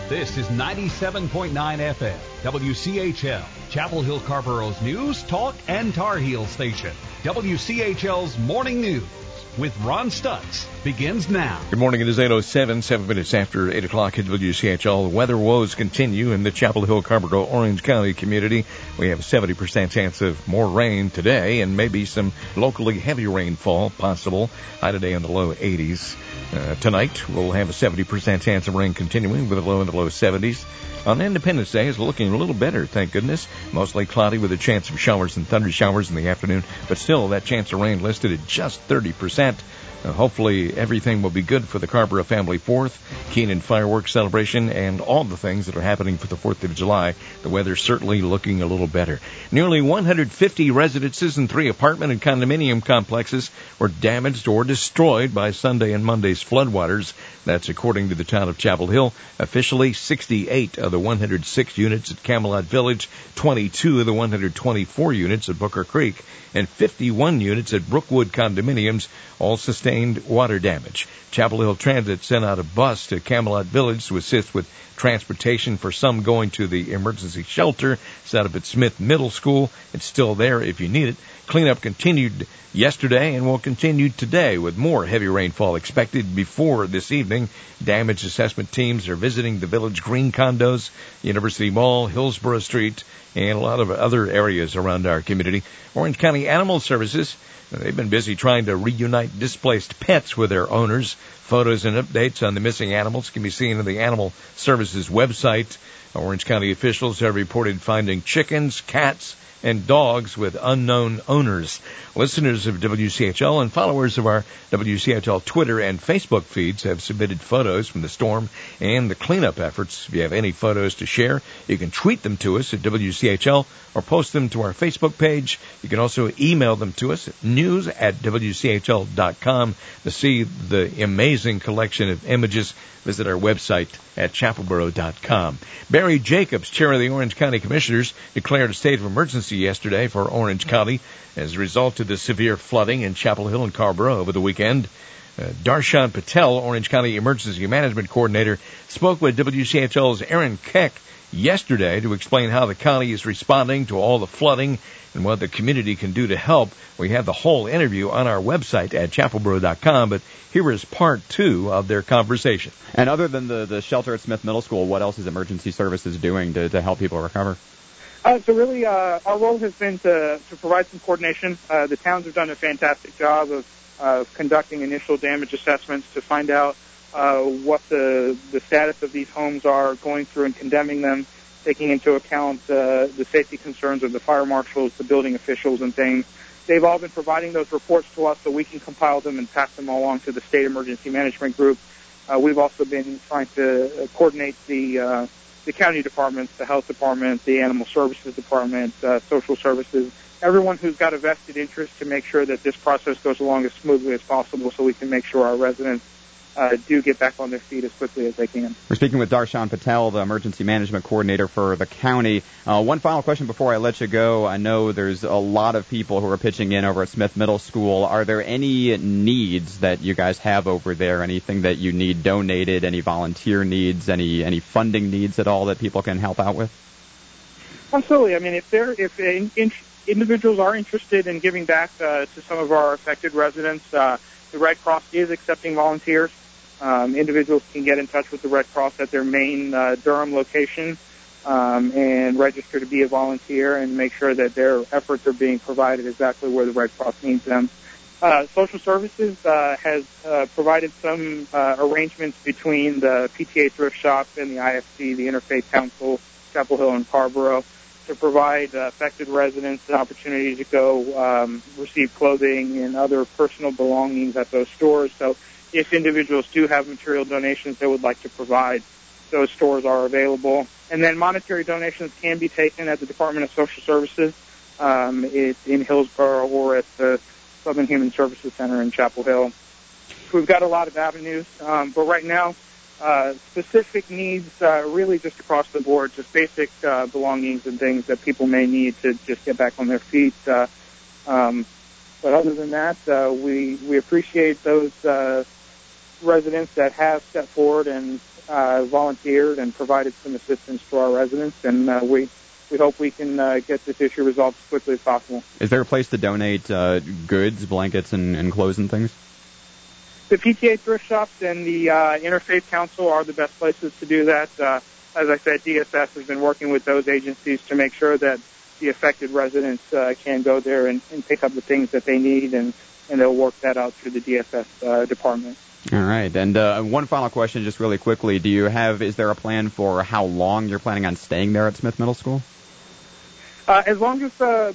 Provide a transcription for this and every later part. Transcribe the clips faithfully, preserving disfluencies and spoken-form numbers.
This is ninety-seven point nine F M, W C H L, Chapel Hill Carborough's news, talk, and Tar Heel station. W C H L's Morning News with Ron Stutz begins now. Good morning. It is eight oh seven, seven minutes after eight o'clock at W C H L. The weather woes continue in the Chapel Hill, Carborough, Orange County community. We have a seventy percent chance of more rain today and maybe some locally heavy rainfall possible. High today in the low eighties. Uh, tonight, we'll have a seventy percent chance of rain continuing with a low in the low seventies. On Independence Day, it's looking a little better, thank goodness. Mostly cloudy with a chance of showers and thunder showers in the afternoon, but still that chance of rain listed at just thirty percent. Uh, hopefully everything will be good for the Carborough family fourth, Keenan fireworks celebration, and all the things that are happening for the fourth of July. The weather's certainly looking a little better. Nearly one hundred fifty residences and three apartment and condominium complexes were damaged or destroyed by Sunday and Monday's floodwaters. That's according to the town of Chapel Hill. Officially, sixty-eight of the one hundred six units at Camelot Village, twenty-two of the one hundred twenty-four units at Booker Creek, and fifty-one units at Brookwood condominiums all sustained water damage. Chapel Hill Transit sent out a bus to Camelot Village to assist with transportation for some going to the emergency shelter set up at Smith Middle School. It's still there if you need it. Cleanup continued yesterday and will continue today with more heavy rainfall expected before this evening. Damage assessment teams are visiting the Village Green condos, University Mall, Hillsborough Street, and a lot of other areas around our community. Orange County Animal Services, they've been busy trying to reunite displaced pets with their owners. Photos and updates on the missing animals can be seen on the Animal Services website. Orange County officials have reported finding chickens, cats, and dogs with unknown owners. Listeners of W C H L and followers of our W C H L Twitter and Facebook feeds have submitted photos from the storm and the cleanup efforts. If you have any photos to share, you can tweet them to us at W C H L or post them to our Facebook page. You can also email them to us at news at W C H L dot com. To see the amazing collection of images, visit our website at chapelboro dot com. Barry Jacobs, chair of the Orange County Commissioners, declared a state of emergency yesterday for Orange County as a result of the severe flooding in Chapel Hill and Carborough over the weekend. Uh, Darshan Patel, Orange County Emergency Management Coordinator, spoke with W C H L's Aaron Keck yesterday to explain how the county is responding to all the flooding and what the community can do to help. We have the whole interview on our website at chapelboro dot com, but here is part two of their conversation. And other than the, the shelter at Smith Middle School, what else is Emergency Services doing to, to help people recover? Uh, so really, uh, our role has been to, to provide some coordination. Uh, the towns have done a fantastic job of uh, conducting initial damage assessments to find out uh, what the, the status of these homes are, going through and condemning them, taking into account uh, the safety concerns of the fire marshals, the building officials, and things. They've all been providing those reports to us so we can compile them and pass them along to the State Emergency Management Group. Uh, we've also been trying to uh, coordinate the uh, the county departments, the health department, the animal services department, uh, social services, everyone who's got a vested interest to make sure that this process goes along as smoothly as possible so we can make sure our residents Uh, do get back on their feet as quickly as they can. We're speaking with Darshan Patel, the Emergency Management Coordinator for the county. Uh, one final question before I let you go. I know there's a lot of people who are pitching in over at Smith Middle School. Are there any needs that you guys have over there? Anything that you need donated? Any volunteer needs? Any any funding needs at all that people can help out with? Absolutely. I mean, if there if in, in, individuals are interested in giving back uh, to some of our affected residents, uh, the Red Cross is accepting volunteers. Um, individuals can get in touch with the Red Cross at their main uh, Durham location um, and register to be a volunteer and make sure that their efforts are being provided exactly where the Red Cross needs them. Uh, Social Services uh, has uh, provided some uh, arrangements between the P T A Thrift Shop and the I F C, the Interfaith Council, Chapel Hill and Carborough, to provide uh, affected residents an opportunity to go um, receive clothing and other personal belongings at those stores. So if individuals do have material donations they would like to provide, those stores are available. And then monetary donations can be taken at the Department of Social Services um, it's in Hillsborough or at the Southern Human Services Center in Chapel Hill. So we've got a lot of avenues, um, but right now, uh, specific needs uh, really just across the board, just basic uh, belongings and things that people may need to just get back on their feet. Uh, um, but other than that, uh, we, we appreciate those uh, residents that have stepped forward and uh, volunteered and provided some assistance to our residents, and uh, we we hope we can uh, get this issue resolved as quickly as possible. Is there a place to donate uh, goods, blankets, and, and clothes and things? The P T A thrift shops and the uh, Interfaith Council are the best places to do that. Uh, as I said, D S S has been working with those agencies to make sure that the affected residents uh, can go there and, and pick up the things that they need, and, and they'll work that out through the D S S uh, department. All right. And uh, one final question, just really quickly. Do you have, is there a plan for how long you're planning on staying there at Smith Middle School? Uh, as long as uh,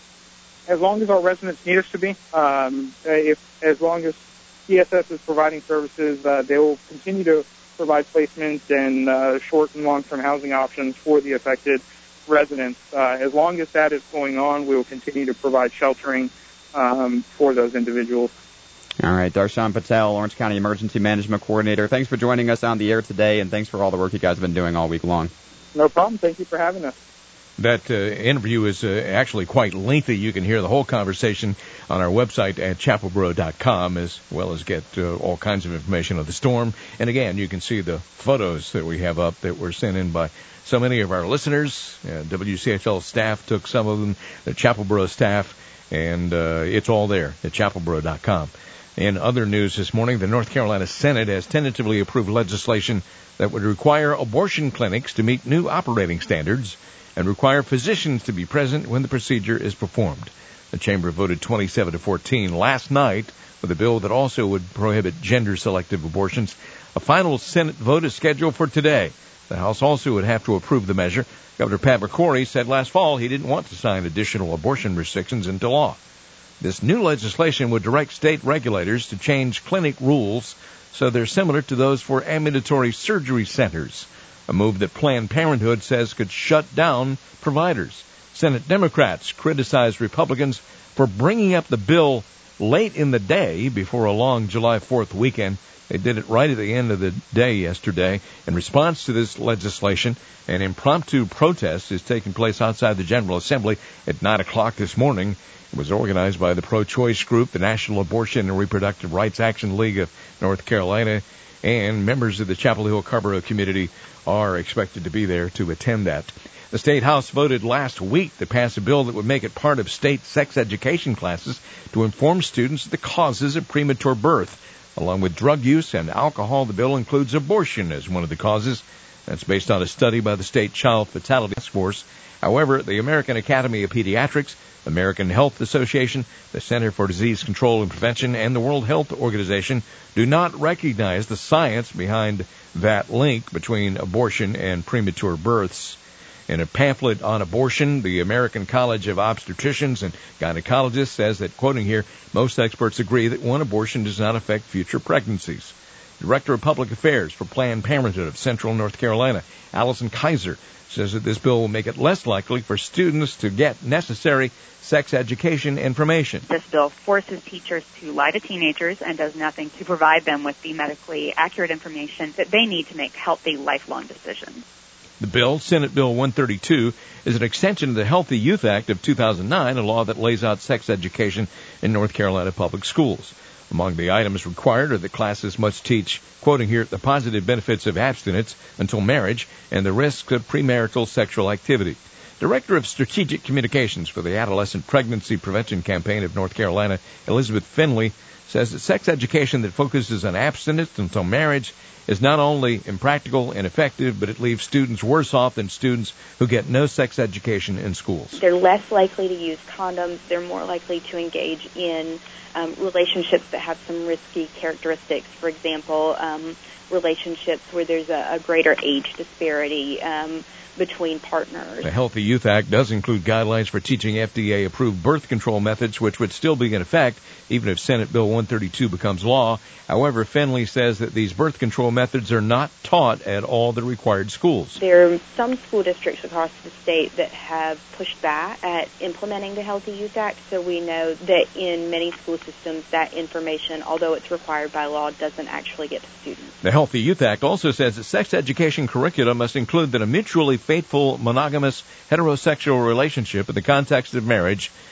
as long as our residents need us to be, um, if as long as D S S is providing services, uh, they will continue to provide placements and uh, short and long-term housing options for the affected residents. Uh, as long as that is going on, we will continue to provide sheltering um, for those individuals. All right. Darshan Patel, Orange County Emergency Management Coordinator, thanks for joining us on the air today, and thanks for all the work you guys have been doing all week long. No problem. Thank you for having us. That uh, interview is uh, actually quite lengthy. You can hear the whole conversation on our website at chapel borough dot com, as well as get uh, all kinds of information on the storm. And again, you can see the photos that we have up that were sent in by so many of our listeners. Uh, W C H L staff took some of them, the Chapel Borough staff, and uh, it's all there at chapel borough dot com. In other news this morning, the North Carolina Senate has tentatively approved legislation that would require abortion clinics to meet new operating standards and require physicians to be present when the procedure is performed. The chamber voted twenty-seven to fourteen last night with a bill that also would prohibit gender-selective abortions. A final Senate vote is scheduled for today. The House also would have to approve the measure. Governor Pat McCrory said last fall he didn't want to sign additional abortion restrictions into law. This new legislation would direct state regulators to change clinic rules so they're similar to those for ambulatory surgery centers, a move that Planned Parenthood says could shut down providers. Senate Democrats criticized Republicans for bringing up the bill late in the day before a long July fourth weekend. They did it right at the end of the day yesterday. In response to this legislation, an impromptu protest is taking place outside the General Assembly at nine o'clock this morning. It was organized by the pro-choice group, the National Abortion and Reproductive Rights Action League of North Carolina, and members of the Chapel Hill Carrboro community are expected to be there to attend that. The State House voted last week to pass a bill that would make it part of state sex education classes to inform students of the causes of premature birth. Along with drug use and alcohol, the bill includes abortion as one of the causes. That's based on a study by the State Child Fatality Task Force. However, the American Academy of Pediatrics, the American Health Association, the Center for Disease Control and Prevention, and the World Health Organization do not recognize the science behind that link between abortion and premature births. In a pamphlet on abortion, the American College of Obstetricians and Gynecologists says that, quoting here, most experts agree that one abortion does not affect future pregnancies. Director of Public Affairs for Planned Parenthood of Central North Carolina, Allison Kaiser, says that this bill will make it less likely for students to get necessary sex education information. This bill forces teachers to lie to teenagers and does nothing to provide them with the medically accurate information that they need to make healthy, lifelong decisions. The bill, Senate Bill one thirty-two, is an extension of the Healthy Youth Act of two thousand nine, a law that lays out sex education in North Carolina public schools. Among the items required are that classes must teach, quoting here, the positive benefits of abstinence until marriage and the risks of premarital sexual activity. Director of Strategic Communications for the Adolescent Pregnancy Prevention Campaign of North Carolina, Elizabeth Finley, says that sex education that focuses on abstinence until marriage is not only impractical and ineffective, but it leaves students worse off than students who get no sex education in schools. They're less likely to use condoms. They're more likely to engage in um, relationships that have some risky characteristics. For example, um, relationships where there's a, a greater age disparity um, between partners. The Healthy Youth Act does include guidelines for teaching F D A-approved birth control methods, which would still be in effect even if Senate Bill one thirty-two becomes law. However, Finley says that these birth control methods are not taught at all the required schools. There are some school districts across the state that have pushed back at implementing the Healthy Youth Act, so we know that in many school systems that information, although it's required by law, doesn't actually get to students. The Healthy Youth Act also says that sex education curricula must include that a mutually faithful, monogamous, heterosexual relationship in the context of marriage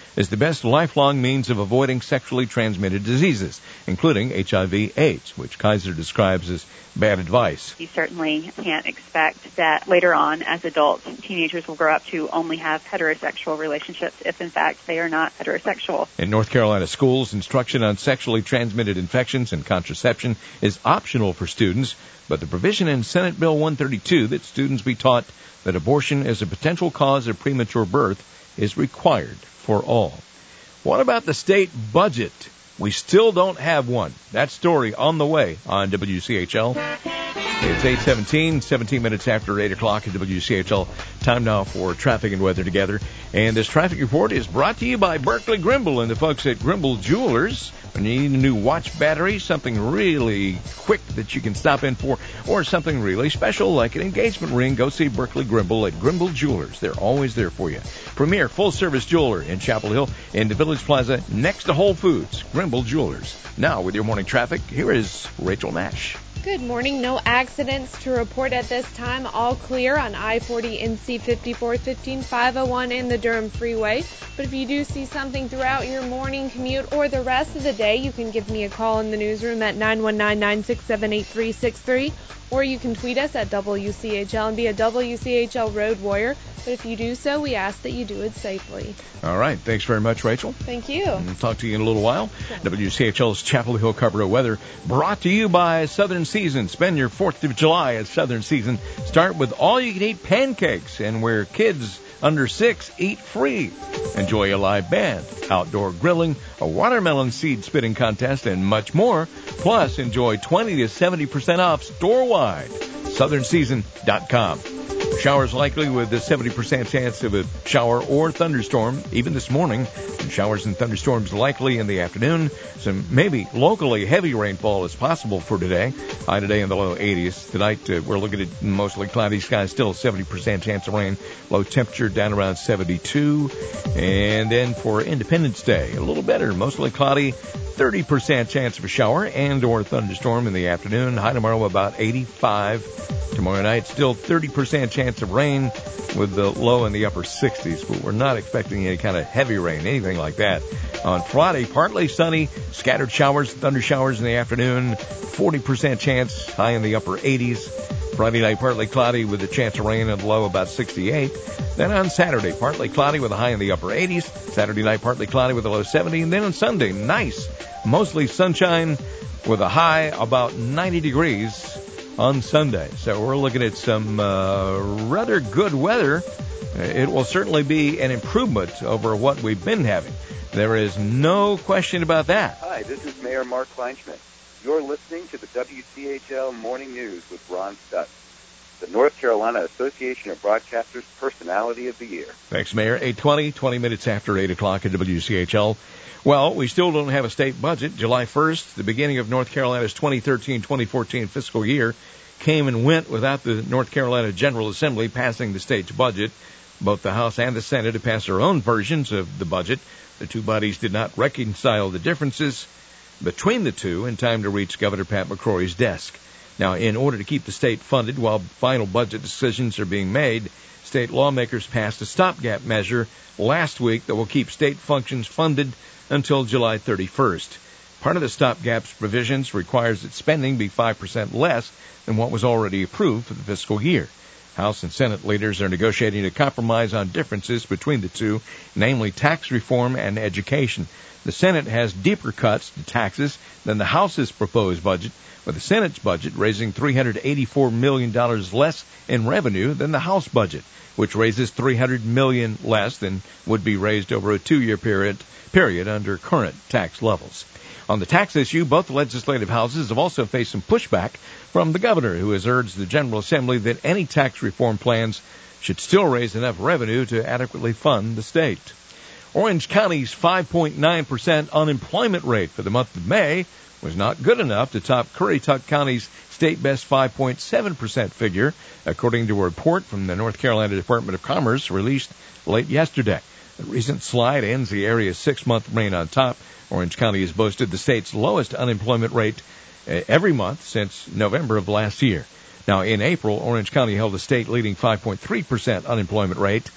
is the best lifelong means of avoiding sexually transmitted diseases, including H I V AIDS, which Kaiser describes as bad advice. You certainly can't expect that later on, as adults, teenagers will grow up to only have heterosexual relationships if, in fact, they are not heterosexual. In North Carolina schools, instruction on sexually transmitted infections and contraception is optional for students, but the provision in Senate Bill one thirty-two that students be taught that abortion is a potential cause of premature birth is required for all. What about the state budget? We still don't have one. That story on the way on W C H L. It's eight seventeen, seventeen minutes after eight o'clock at W C H L. Time now for traffic and weather together. And this traffic report is brought to you by Berkeley Grimble and the folks at Grimble Jewelers. When you need a new watch battery, something really quick that you can stop in for, or something really special like an engagement ring, go see Berkeley Grimble at Grimble Jewelers. They're always there for you. Premier full-service jeweler in Chapel Hill in the Village Plaza next to Whole Foods. Grimble Jewelers. Now with your morning traffic, here is Rachel Nash. Good morning. No accidents to report at this time. All clear on I forty, N C fifty-four, fifteen, five oh one in the Durham Freeway. But if you do see something throughout your morning commute or the rest of the day, you can give me a call in the newsroom at nine one nine, nine six seven, eight three six three, or you can tweet us at W C H L and be a W C H L Road Warrior. But if you do so, we ask that you do it safely. All right. Thanks very much, Rachel. Thank you. We'll talk to you in a little while. W C H L's Chapel Hill Carpenter weather brought to you by Southern Season. Spend your fourth of July at Southern Season. Start with all-you-can-eat pancakes, and where kids under six eat free. Enjoy a live band, outdoor grilling, a watermelon seed spitting contest, and much more. Plus, enjoy twenty to seventy percent off store-wide. southern season dot com. Showers likely with a seventy percent chance of a shower or thunderstorm, even this morning. And showers and thunderstorms likely in the afternoon. Some maybe locally heavy rainfall is possible for today. High today in the low eighties. Tonight uh, we're looking at mostly cloudy skies, still a seventy percent chance of rain. Low temperature down around seventy-two. And then for Independence Day, a little better, mostly cloudy. thirty percent chance of a shower and or thunderstorm in the afternoon. High tomorrow about eighty-five. Tomorrow night, still thirty percent chance of rain with the low in the upper sixties, but we're not expecting any kind of heavy rain, anything like that. On Friday, partly sunny, scattered showers, thunder showers in the afternoon, forty percent chance, high in the upper eighties. Friday night, partly cloudy with a chance of rain and low about sixty-eight. Then on Saturday, partly cloudy with a high in the upper eighties. Saturday night, partly cloudy with a low seventy. And then on Sunday, nice, mostly sunshine with a high about ninety degrees on Sunday. So we're looking at some uh, rather good weather. It will certainly be an improvement over what we've been having. There is no question about that. Hi, this is Mayor Mark Kleinschmidt. You're listening to the W C H L Morning News with Ron Stutz, the North Carolina Association of Broadcasters Personality of the Year. Thanks, Mayor. eight twenty, twenty minutes after eight o'clock at W C H L. Well, we still don't have a state budget. July first, the beginning of North Carolina's twenty thirteen twenty fourteen fiscal year, came and went without the North Carolina General Assembly passing the state's budget. Both the House and the Senate have passed their own versions of the budget. The two bodies did not reconcile the differences between the two in time to reach Governor Pat McCrory's desk. Now, in order to keep the state funded while final budget decisions are being made, state lawmakers passed a stopgap measure last week that will keep state functions funded until July thirty-first. Part of the stopgap's provisions requires that spending be five percent less than what was already approved for the fiscal year. House and Senate leaders are negotiating a compromise on differences between the two, namely tax reform and education. The Senate has deeper cuts to taxes than the House's proposed budget, with the Senate's budget raising three hundred eighty-four million dollars less in revenue than the House budget, which raises three hundred million dollars less than would be raised over a two-year period, period under current tax levels. On the tax issue, both legislative houses have also faced some pushback from the governor, who has urged the General Assembly that any tax reform plans should still raise enough revenue to adequately fund the state. Orange County's five point nine percent unemployment rate for the month of May was not good enough to top Currituck County's state-best five point seven percent figure, according to a report from the North Carolina Department of Commerce released late yesterday. The recent slide ends the area's six-month reign on top. Orange County has boasted the state's lowest unemployment rate every month since November of last year. Now, in April, Orange County held a state-leading five point three percent unemployment rate.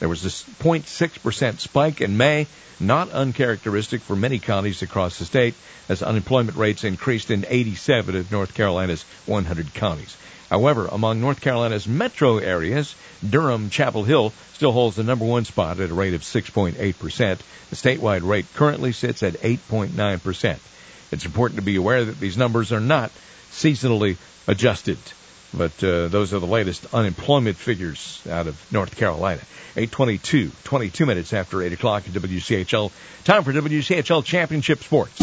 There was a zero point six percent spike in May, not uncharacteristic for many counties across the state, as unemployment rates increased in eighty-seven of North Carolina's one hundred counties. However, among North Carolina's metro areas, Durham Chapel Hill still holds the number one spot at a rate of six point eight percent. The statewide rate currently sits at eight point nine percent. It's important to be aware that these numbers are not seasonally adjusted, but uh, those are the latest unemployment figures out of North Carolina. eight twenty-two, twenty-two minutes after eight o'clock at W C H L. Time for W C H L Championship Sports.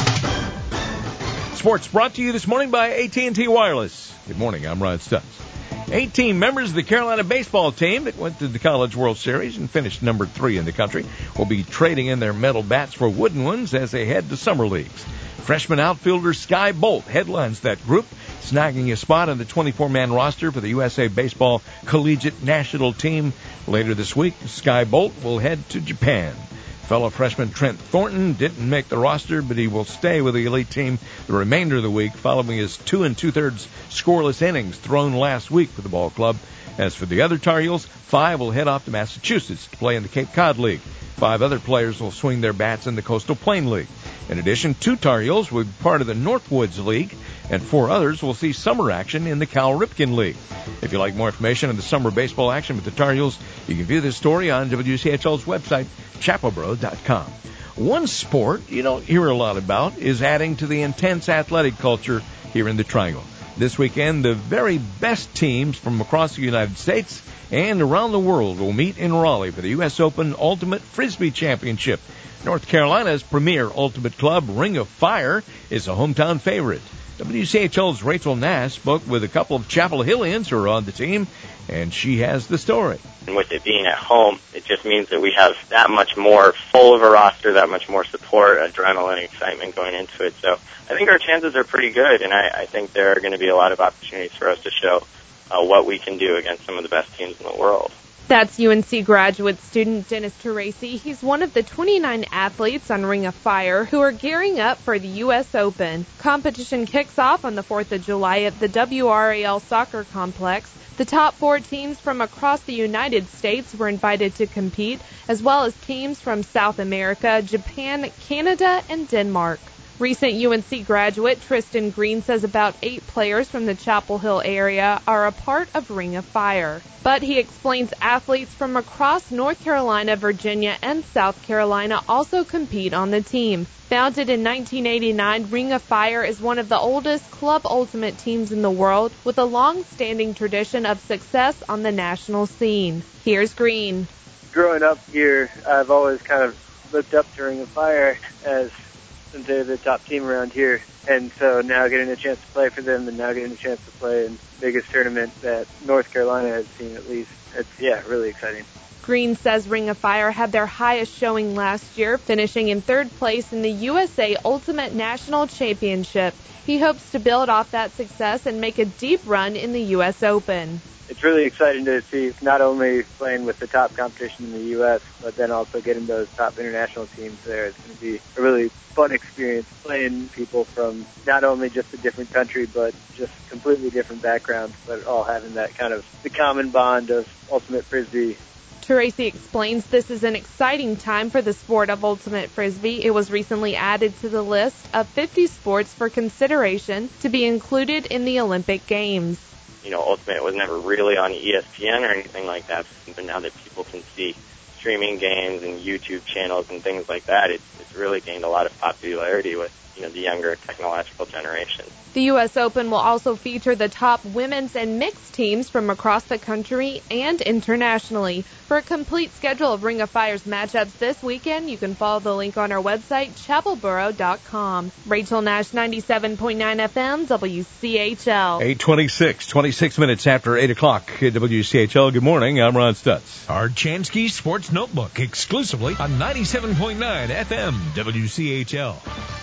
Sports brought to you this morning by A T and T Wireless. Good morning, I'm Ron Stutz. eighteen members of the Carolina baseball team that went to the College World Series and finished number three in the country will be trading in their metal bats for wooden ones as they head to summer leagues. Freshman outfielder Sky Bolt headlines that group, snagging a spot on the twenty-four man roster for the U S A Baseball Collegiate National Team. Later this week, Sky Bolt will head to Japan. Fellow freshman Trent Thornton didn't make the roster, but he will stay with the elite team the remainder of the week following his two and two-thirds scoreless innings thrown last week for the ball club. As for the other Tar Heels, five will head off to Massachusetts to play in the Cape Cod League. Five other players will swing their bats in the Coastal Plain League. In addition, two Tar Heels will be part of the Northwoods League, and four others will see summer action in the Cal Ripken League. If you'd like more information on the summer baseball action with the Tar Heels, you can view this story on W C H L's website, chapel borough dot com. One sport you don't hear a lot about is adding to the intense athletic culture here in the Triangle. This weekend, the very best teams from across the United States and around the world will meet in Raleigh for the U S Open Ultimate Frisbee Championship. North Carolina's premier ultimate club, Ring of Fire, is a hometown favorite. W C H L's Rachel Nash spoke with a couple of Chapel Hillians who are on the team, and she has the story. And with it being at home, it just means that we have that much more full of a roster, that much more support, adrenaline, excitement going into it. So I think our chances are pretty good, and I, I think there are going to be a lot of opportunities for us to show uh, what we can do against some of the best teams in the world. That's U N C graduate student Dennis Teresi. He's one of the twenty-nine athletes on Ring of Fire who are gearing up for the U S Open. Competition kicks off on the fourth of July at the W R A L Soccer Complex. The top four teams from across the United States were invited to compete, as well as teams from South America, Japan, Canada, and Denmark. Recent U N C graduate Tristan Green says about eight players from the Chapel Hill area are a part of Ring of Fire. But he explains athletes from across North Carolina, Virginia, and South Carolina also compete on the team. Founded in nineteen eighty-nine, Ring of Fire is one of the oldest club ultimate teams in the world, with a long-standing tradition of success on the national scene. Here's Green. Growing up here, I've always kind of looked up to Ring of Fire as they're the top team around here, and so now getting a chance to play for them, and now getting a chance to play in the biggest tournament that North Carolina has seen, at least, it's, yeah, really exciting. Green says Ring of Fire had their highest showing last year, finishing in third place in the U S A Ultimate National Championship. He hopes to build off that success and make a deep run in the U S Open. It's really exciting to see not only playing with the top competition in the U S, but then also getting those top international teams there. It's going to be a really fun experience playing people from not only just a different country, but just completely different backgrounds, but all having that kind of the common bond of ultimate frisbee. Teresi explains this is an exciting time for the sport of ultimate frisbee. It was recently added to the list of fifty sports for consideration to be included in the Olympic Games. You know, Ultimate was never really on E S P N or anything like that, but now that people can see streaming games and YouTube channels and things like that, it's, it's really gained a lot of popularity with, you know, the younger technological generation. The U S Open will also feature the top women's and mixed teams from across the country and internationally. For a complete schedule of Ring of Fire's matchups this weekend, you can follow the link on our website, chapel borough dot com. Rachel Nash, ninety-seven point nine F M, W C H L. eight twenty-six, twenty-six minutes after eight o'clock at W C H L. Good morning, I'm Ron Stutz. Our Chansky Sports Notebook, exclusively on ninety-seven point nine F M, W C H L.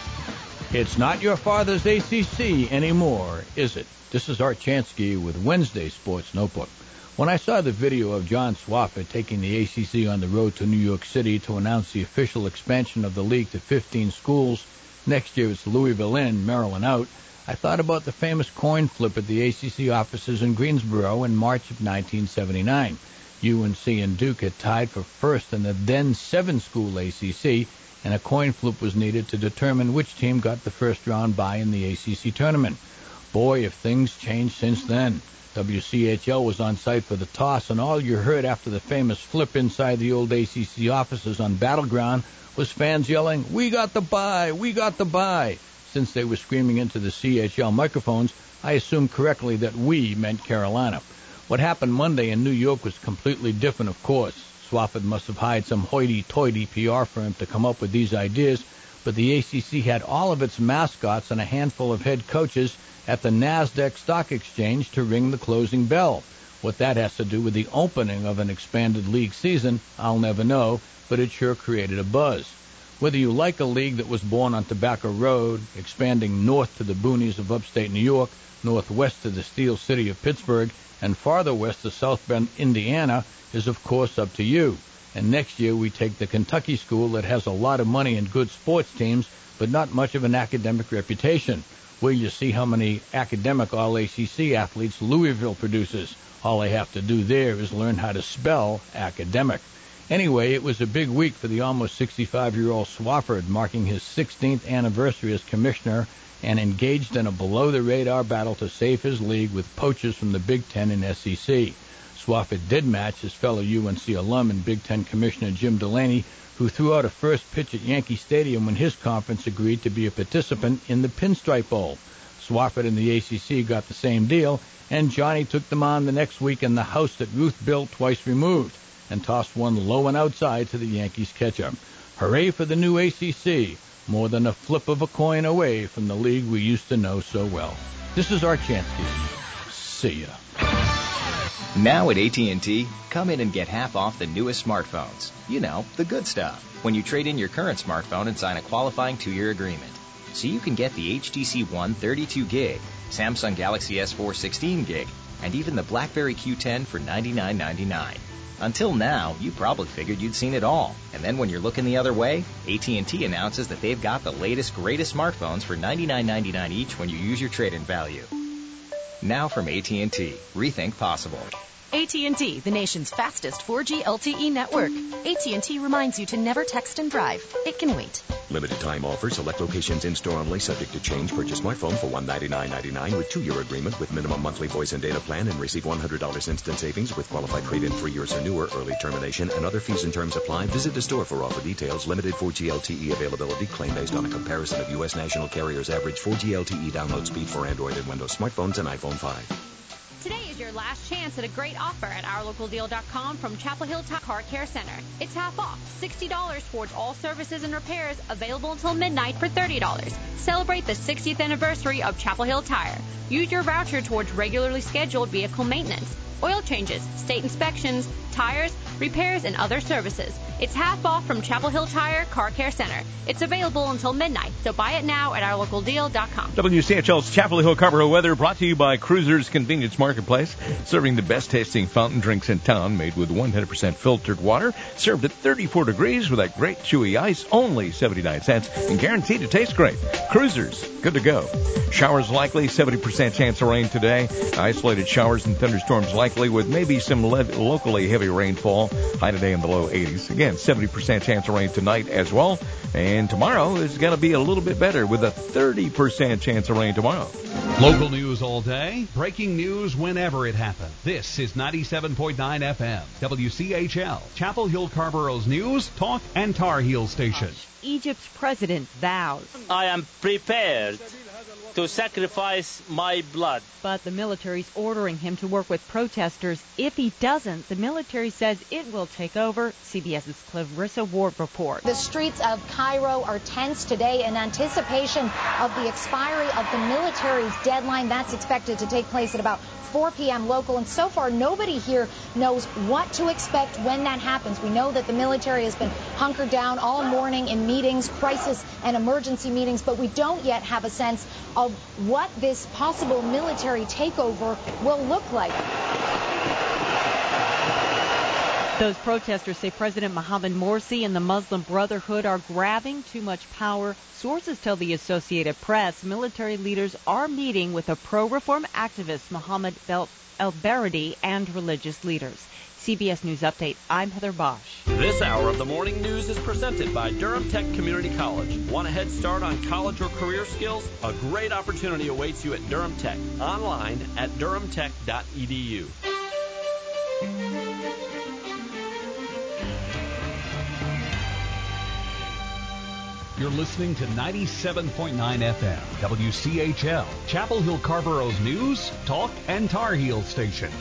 It's not your father's A C C anymore, is it? This is Art Chansky with Wednesday Sports Notebook. When I saw the video of John Swafford taking the A C C on the road to New York City to announce the official expansion of the league to fifteen schools, next year it's Louisville in, Maryland out, I thought about the famous coin flip at the A C C offices in Greensboro in March of nineteen seventy-nine. U N C and Duke had tied for first in the then seven-school A C C, and a coin flip was needed to determine which team got the first-round bye in the A C C tournament. Boy, if things changed since then. W C H L was on site for the toss, and all you heard after the famous flip inside the old A C C offices on Battleground was fans yelling, "We got the bye! We got the bye!" Since they were screaming into the C H L microphones, I assumed correctly that we meant Carolina. What happened Monday in New York was completely different, of course. Swafford must have hired some hoity-toity P R firm to come up with these ideas, but the A C C had all of its mascots and a handful of head coaches at the NASDAQ Stock Exchange to ring the closing bell. What that has to do with the opening of an expanded league season, I'll never know, but it sure created a buzz. Whether you like a league that was born on Tobacco Road, expanding north to the boonies of upstate New York, northwest to the Steel City of Pittsburgh, and farther west to South Bend, Indiana, is of course up to you. And next year we take the Kentucky school that has a lot of money and good sports teams, but not much of an academic reputation. Where you see how many academic All-A C C athletes Louisville produces. All they have to do there is learn how to spell academic. Anyway, it was a big week for the almost sixty-five-year-old Swafford, marking his sixteenth anniversary as commissioner, and engaged in a below-the-radar battle to save his league with poachers from the Big Ten and S E C. Swafford did match his fellow U N C alum and Big Ten Commissioner Jim Delaney, who threw out a first pitch at Yankee Stadium when his conference agreed to be a participant in the Pinstripe Bowl. Swafford and the A C C got the same deal, and Johnny took them on the next week in the house that Ruth built twice removed, and tossed one low and outside to the Yankees catcher. Hooray for the new A C C, more than a flip of a coin away from the league we used to know so well. This is our chance, kids. See ya. Now at A T and T, come in and get half off the newest smartphones. You know, the good stuff. When you trade in your current smartphone and sign a qualifying two-year agreement. So you can get the H T C One thirty-two gig, Samsung Galaxy S four sixteen gig, and even the BlackBerry Q ten for ninety-nine ninety-nine. Until now, you probably figured you'd seen it all. And then when you're looking the other way, A T and T announces that they've got the latest, greatest smartphones for ninety-nine ninety-nine each when you use your trade-in value. Now from A T and T, rethink possible. A T and T, the nation's fastest four G L T E network. A T and T reminds you to never text and drive. It can wait. Limited time offer. Select locations in-store only. Subject to change. Purchase smartphone for one hundred ninety-nine ninety-nine with two-year agreement with minimum monthly voice and data plan, and receive one hundred dollars instant savings with qualified trade-in three years or newer. Early termination and other fees and terms apply. Visit the store for offer details. Limited four G L T E availability. Claim based on a comparison of U S national carriers' average four G L T E download speed for Android and Windows smartphones and iPhone five. Today is your last chance at a great offer at our local deal dot com from Chapel Hill Car Care Center. It's half off, sixty dollars towards all services and repairs, available until midnight for thirty dollars. Celebrate the sixtieth anniversary of Chapel Hill Tire. Use your voucher towards regularly scheduled vehicle maintenance, oil changes, state inspections, tires, repairs, and other services. It's half off from Chapel Hill Tire Car Care Center. It's available until midnight, so buy it now at our local deal dot com. W C H L's Chapel Hill Carver weather brought to you by Cruisers Convenience Marketplace, serving the best tasting fountain drinks in town, made with one hundred percent filtered water, served at thirty-four degrees with that great chewy ice, only seventy-nine cents, and guaranteed to taste great. Cruisers, good to go. Showers likely, seventy percent chance of rain today. Isolated showers and thunderstorms likely, with maybe some le- locally heavy rainfall. High today in the low eighties. Again, seventy percent chance of rain tonight as well. And tomorrow is going to be a little bit better with a thirty percent chance of rain tomorrow. Local news all day, breaking news whenever it happens. This is ninety-seven point nine F M, W C H L, Chapel Hill Carborough's news, talk, and Tar Heel station. Egypt's president vows. I am prepared to sacrifice my blood. But the military's ordering him to work with protesters. If he doesn't, the military says it will take over. CBS's Clarissa Ward reports. The streets of Cairo are tense today in anticipation of the expiry of the military's deadline. That's expected to take place at about four p.m. local, and so far nobody here knows what to expect when that happens. We know that the military has been hunkered down all morning in meetings, crisis and emergency meetings, but we don't yet have a sense of what this possible military takeover will look like. Those protesters say President Mohammed Morsi and the Muslim Brotherhood are grabbing too much power. Sources tell the Associated Press military leaders are meeting with a pro-reform activist, Mohammed El-Baradi, and religious leaders. C B S News Update, I'm Heather Bosch. This hour of the morning news is presented by Durham Tech Community College. Want a head start on college or career skills? A great opportunity awaits you at Durham Tech. Online at durham tech dot e d u. You're listening to ninety-seven point nine F M, W C H L, Chapel Hill Carborough's news, talk, and Tar Heel station.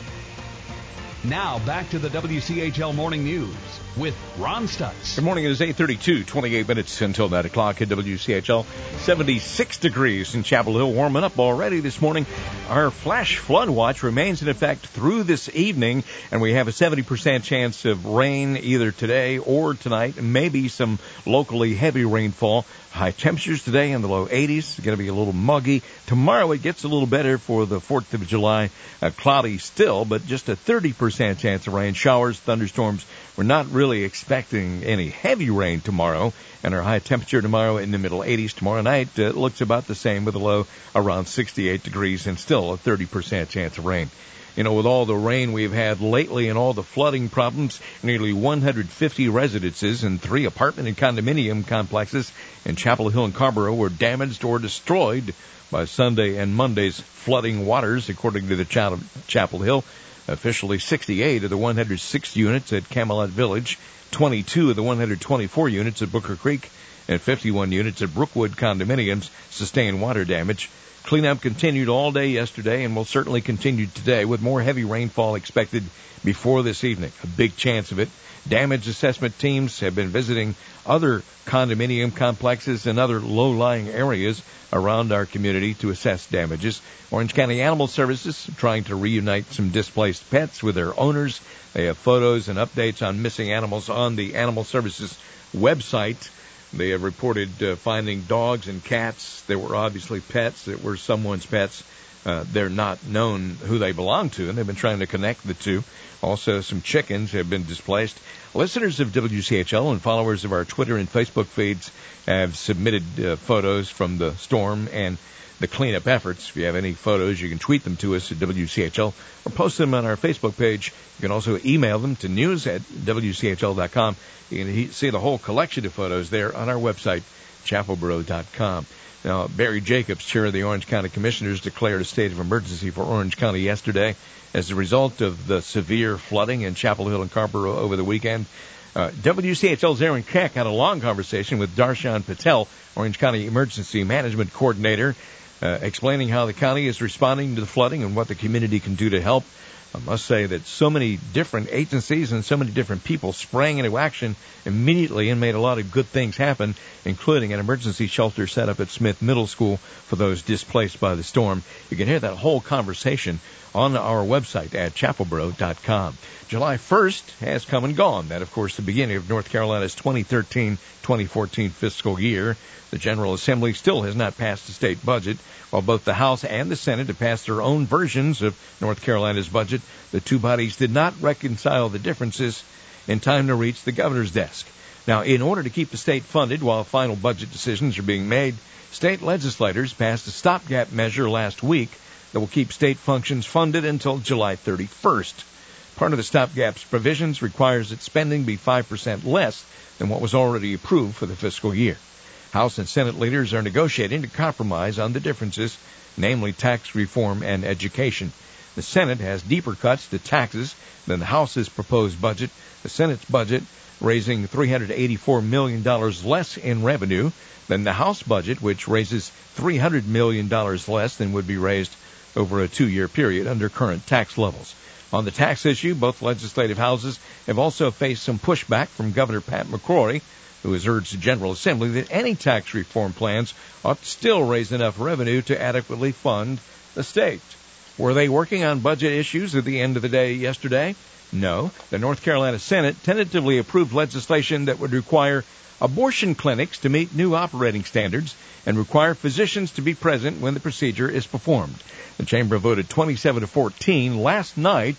Now back to the W C H L Morning News with Ron Stutz. Good morning. It is eight thirty-two, twenty-eight minutes until nine o'clock at W C H L. seventy-six degrees in Chapel Hill, warming up already this morning. Our flash flood watch remains in effect through this evening, and we have a seventy percent chance of rain either today or tonight, maybe some locally heavy rainfall. High temperatures today in the low eighties. It's going to be a little muggy. Tomorrow it gets a little better for the fourth of July. Uh, cloudy still, but just a thirty percent chance of rain. Showers, thunderstorms. We're not really expecting any heavy rain tomorrow. And our high temperature tomorrow in the middle eighties. Tomorrow night uh, looks about the same with a low around sixty-eight degrees and still a thirty percent chance of rain. You know, with all the rain we've had lately and all the flooding problems, nearly one hundred fifty residences and three apartment and condominium complexes in Chapel Hill and Carrboro were damaged or destroyed by Sunday and Monday's flooding waters, according to the Chapel Hill. Officially, sixty-eight of the one hundred six units at Camelot Village, twenty-two of the one hundred twenty-four units at Booker Creek, and fifty-one units at Brookwood condominiums sustained water damage. Cleanup continued all day yesterday and will certainly continue today with more heavy rainfall expected before this evening. A big chance of it. Damage assessment teams have been visiting other condominium complexes and other low-lying areas around our community to assess damages. Orange County Animal Services trying to reunite some displaced pets with their owners. They have photos and updates on missing animals on the Animal Services website. They have reported uh, finding dogs and cats that were obviously pets, that were someone's pets. Uh, they're not known who they belong to, and they've been trying to connect the two. Also, some chickens have been displaced. Listeners of W C H L and followers of our Twitter and Facebook feeds have submitted uh, photos from the storm and the cleanup efforts. If you have any photos, you can tweet them to us at W C H L or post them on our Facebook page. You can also email them to news at W C H L dot com. You can see the whole collection of photos there on our website, chapel borough dot com. Now, Barry Jacobs, chair of the Orange County Commissioners, declared a state of emergency for Orange County yesterday as a result of the severe flooding in Chapel Hill and Carrboro over the weekend. Uh, W C H L's Aaron Keck had a long conversation with Darshan Patel, Orange County Emergency Management Coordinator, uh, explaining how the county is responding to the flooding and what the community can do to help. I must say that so many different agencies and so many different people sprang into action immediately and made a lot of good things happen, including an emergency shelter set up at Smith Middle School for those displaced by the storm. You can hear that whole conversation on our website at chapel borough dot com. July first has come and gone. That, of course, the beginning of North Carolina's twenty thirteen twenty fourteen fiscal year. The General Assembly still has not passed the state budget. While both the House and the Senate have passed their own versions of North Carolina's budget, the two bodies did not reconcile the differences in time to reach the governor's desk. Now, in order to keep the state funded while final budget decisions are being made, state legislators passed a stopgap measure last week that will keep state functions funded until July thirty-first. Part of the stopgap's provisions requires that spending be five percent less than what was already approved for the fiscal year. House and Senate leaders are negotiating to compromise on the differences, namely tax reform and education. The Senate has deeper cuts to taxes than the House's proposed budget. The Senate's budget raising three hundred eighty-four million dollars less in revenue than the House budget, which raises three hundred million dollars less than would be raised over a two-year period under current tax levels. On the tax issue, both legislative houses have also faced some pushback from Governor Pat McCrory, who has urged the General Assembly that any tax reform plans ought to still raise enough revenue to adequately fund the state. Were they working on budget issues at the end of the day yesterday? No. The North Carolina Senate tentatively approved legislation that would require abortion clinics to meet new operating standards and require physicians to be present when the procedure is performed. The chamber voted twenty-seven to fourteen last night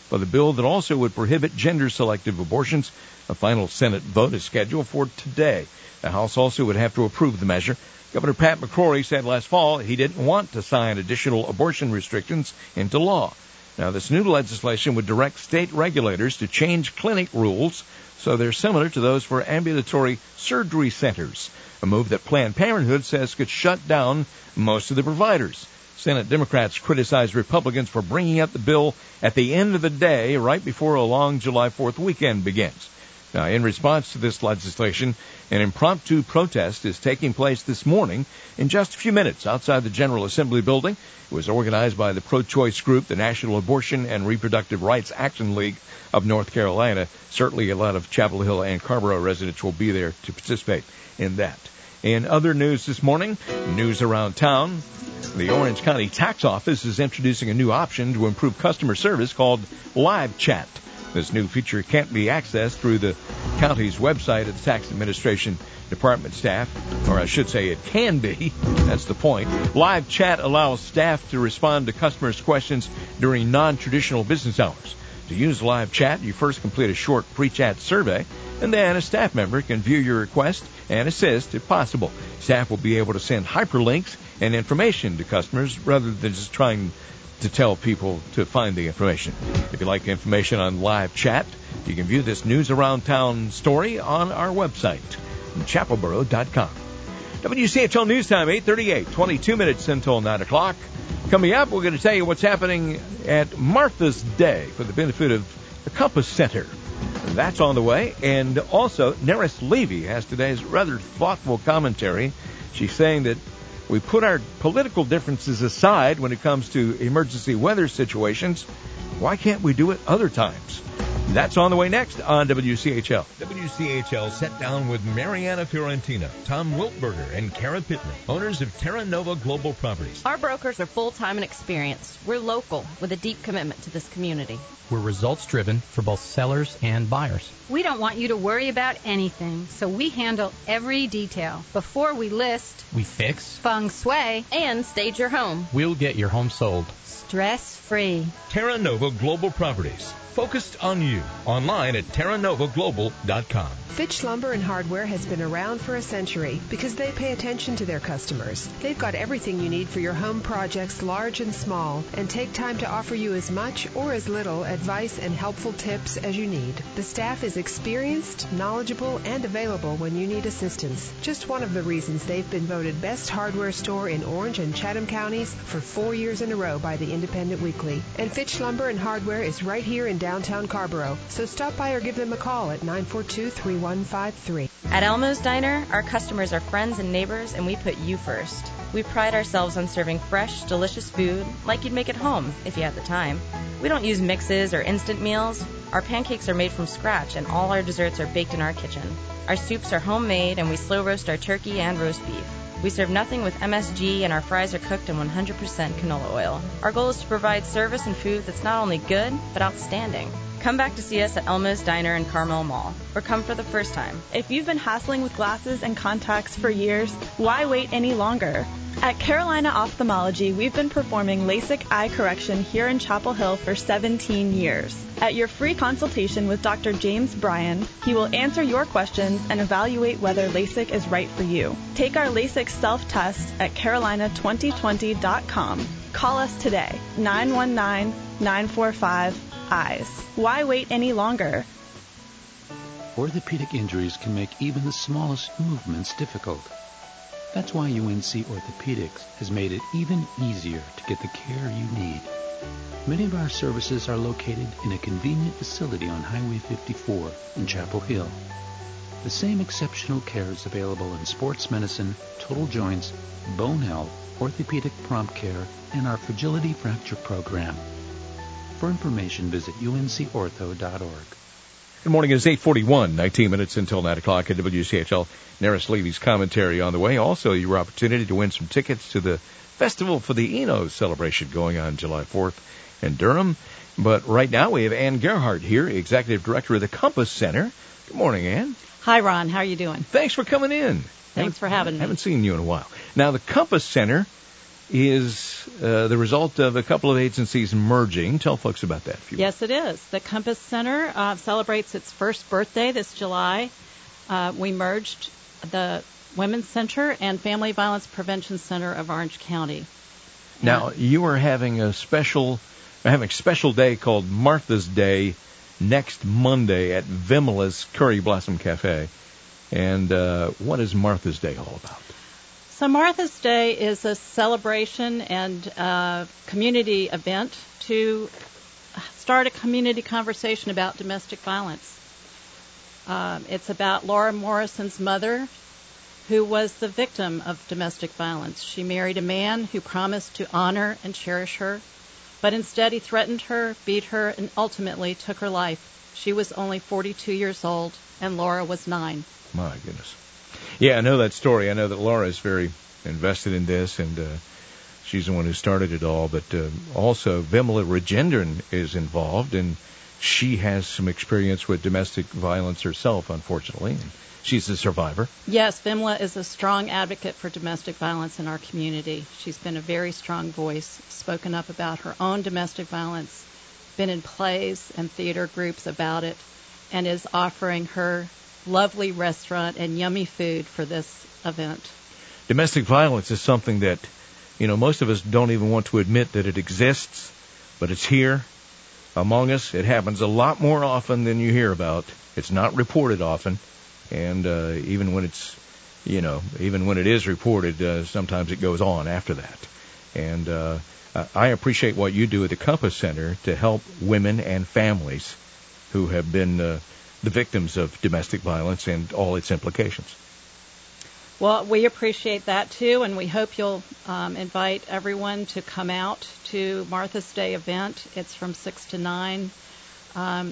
for the bill that also would prohibit gender-selective abortions. A final Senate vote is scheduled for today. The House also would have to approve the measure. Governor Pat McCrory said last fall he didn't want to sign additional abortion restrictions into law. Now, this new legislation would direct state regulators to change clinic rules so they're similar to those for ambulatory surgery centers, a move that Planned Parenthood says could shut down most of the providers. Senate Democrats criticized Republicans for bringing up the bill at the end of the day, right before a long July fourth weekend begins. Now, in response to this legislation, an impromptu protest is taking place this morning in just a few minutes outside the General Assembly building. It was organized by the pro-choice group, the National Abortion and Reproductive Rights Action League of North Carolina. Certainly a lot of Chapel Hill and Carrboro residents will be there to participate in that. In other news this morning, news around town, the Orange County Tax Office is introducing a new option to improve customer service called Live Chat. This new feature can't be accessed through the county's website at the Tax Administration Department staff, or I should say it can be. That's the point. Live Chat allows staff to respond to customers' questions during non-traditional business hours. To use Live Chat, you first complete a short pre-chat survey, and then a staff member can view your request and assist if possible. Staff will be able to send hyperlinks and information to customers rather than just trying to tell people to find the information. If you'd like information on Live Chat, you can view this news around town story on our website, chapel boro dot com. W C H L News Time, eight thirty-eight, twenty-two minutes until nine o'clock. Coming up, we're going to tell you what's happening at Martha's Day for the benefit of the Compass Center. That's on the way. And also, Neris Levy has today's rather thoughtful commentary. She's saying that we put our political differences aside when it comes to emergency weather situations. Why can't we do it other times? That's on the way next on W C H L. W C H L sat down with Mariana Fiorentino, Tom Wiltberger, and Kara Pittman, owners of Terra Nova Global Properties. Our brokers are full-time and experienced. We're local with a deep commitment to this community. We're results-driven for both sellers and buyers. We don't want you to worry about anything, so we handle every detail. Before we list, we fix, feng shui, and stage your home. We'll get your home sold stress-free. Terra Nova Global Properties. Focused on you. Online at terra nova global dot com. Fitch Lumber and Hardware has been around for a century because they pay attention to their customers. They've got everything you need for your home projects, large and small, and take time to offer you as much or as little advice and helpful tips as you need. The staff is experienced, knowledgeable, and available when you need assistance. Just one of the reasons they've been voted best hardware store in Orange and Chatham counties for four years in a row by the Independent Weekly. And Fitch Lumber and Hardware is right here in downtown Carrboro, so stop by or give them a call at nine four two, three one five three. At Elmo's Diner, our customers are friends and neighbors, and we put you first. We pride ourselves on serving fresh, delicious food like you'd make at home if you had the time. We don't use mixes or instant meals. Our pancakes are made from scratch, and all our desserts are baked in our kitchen. Our soups are homemade, and we slow roast our turkey and roast beef. We serve nothing with M S G, and our fries are cooked in one hundred percent canola oil. Our goal is to provide service and food that's not only good, but outstanding. Come back to see us at Elmo's Diner in Carmel Mall, or come for the first time. If you've been hassling with glasses and contacts for years, why wait any longer? At Carolina Ophthalmology, we've been performing LASIK eye correction here in Chapel Hill for seventeen years. At your free consultation with Doctor James Bryan, he will answer your questions and evaluate whether LASIK is right for you. Take our LASIK self-test at carolina twenty twenty dot com. Call us today, nine one nine, nine four five, eyes. Why wait any longer? Orthopedic injuries can make even the smallest movements difficult. That's why U N C Orthopedics has made it even easier to get the care you need. Many of our services are located in a convenient facility on Highway fifty-four in Chapel Hill. The same exceptional care is available in sports medicine, total joints, bone health, orthopedic prompt care, and our fragility fracture program. For information, visit U N C ortho dot org. Good morning. It's eight forty-one, nineteen minutes until nine o'clock at W C H L. Neris Levy's commentary on the way. Also, your opportunity to win some tickets to the Festival for the Enos celebration going on July fourth in Durham. But right now, we have Ann Gerhardt here, Executive Director of the Compass Center. Good morning, Ann. Hi, Ron. How are you doing? Thanks for coming in. Thanks for having me. Haven't seen you in a while. Now, the Compass Center is uh, the result of a couple of agencies merging. Tell folks about that. If you yes, it is. The Compass Center uh, celebrates its first birthday this July. Uh, we merged the Women's Center and Family Violence Prevention Center of Orange County. Now, you are having a special, having a special day called Martha's Day next Monday at Vimla's Curry Blossom Cafe. And uh, what is Martha's Day all about? So Martha's Day is a celebration and uh, community event to start a community conversation about domestic violence. Um, it's about Laura Morrison's mother, who was the victim of domestic violence. She married a man who promised to honor and cherish her, but instead he threatened her, beat her, and ultimately took her life. She was only forty-two years old, and Laura was nine. My goodness. Yeah, I know that story. I know that Laura is very invested in this, and uh, she's the one who started it all. But uh, also, Vimla Regendran is involved, and she has some experience with domestic violence herself, unfortunately. And she's a survivor. Yes, Vimla is a strong advocate for domestic violence in our community. She's been a very strong voice, spoken up about her own domestic violence, been in plays and theater groups about it, and is offering her lovely restaurant and yummy food for this event. Domestic violence is something that, you know, most of us don't even want to admit that it exists, but it's here among us. It happens a lot more often than you hear about. It's not reported often, and uh, even when it's, you know, even when it is reported, uh, sometimes it goes on after that. And uh, I appreciate what you do at the Compass Center to help women and families who have been uh, the victims of domestic violence and all its implications. Well, we appreciate that, too, and we hope you'll um, invite everyone to come out to Martha's Day event. It's from six to nine. Um,